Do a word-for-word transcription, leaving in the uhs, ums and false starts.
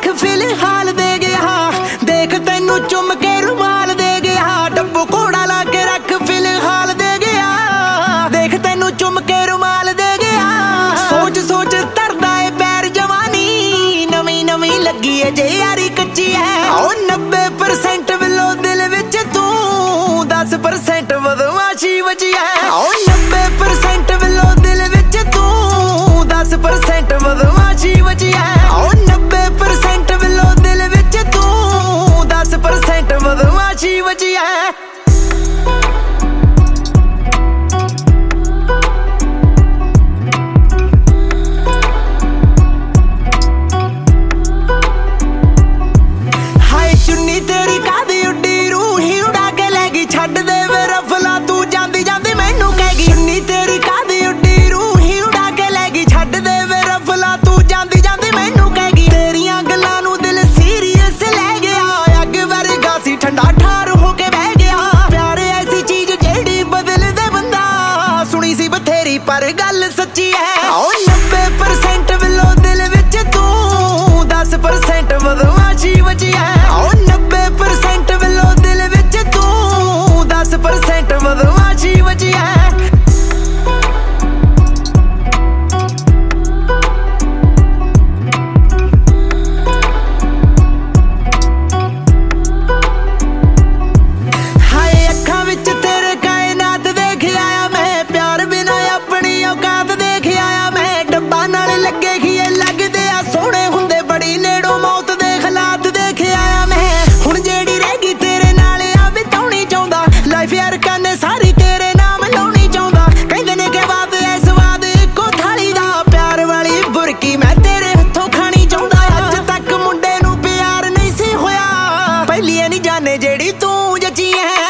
रख फिलहाल दे गया, देख तैनू चुम के रुमाल दे गया। डब्बू घोड़ा ला के रख फिलहाल दे गया, देख तैनू चुम के रुमाल दे गया। सोच सोच तरदा है पैर जवानी, नवी नवी लगी है जे यारी कच्ची है। ओ नब्बे परसेंट विलो दिल विच तू, दस परसेंट बदमाशी बची है। ओ नब्बे परसेंट विलो दिल विच तू, दस परसेंट बदमाशी बची है। ओ नब्बे परसेंट विलो दिल विच तू, दस परसेंट बदमाशी बची है। ठंडा ठार होके बह गया, प्यार ऐसी चीज जेड़ी बदल दे बंदा। सुनी सी बथेरी पर गल सच्ची है। ओ नब्बे परसेंट विलो दिल विच तू, दस परसेंट बदमाशी बची है। ओ नब्बे परसेंट विलो दिल विच तू, दस परसेंट बदमाशी बची है। सारी तेरे नाम लाउनी चाहुंदा, कहंदे ने के बात ऐ स्वाद इको थाली दा। प्यार वाली बुरकी मैं तेरे हथों खानी चाहुंदा। अज तक मुंडे नूं प्यार नहीं सी होया, पहली नहीं जाने जेड़ी तू जची है।